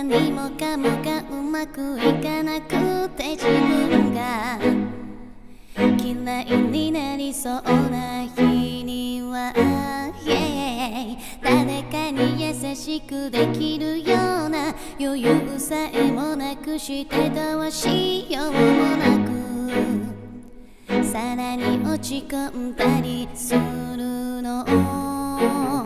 何もかもがうまくいかなくて自分が嫌いになりそうな日には、誰かに優しくできるような余裕さえもなくしてどうしようもなくさらに落ち込んだりするの。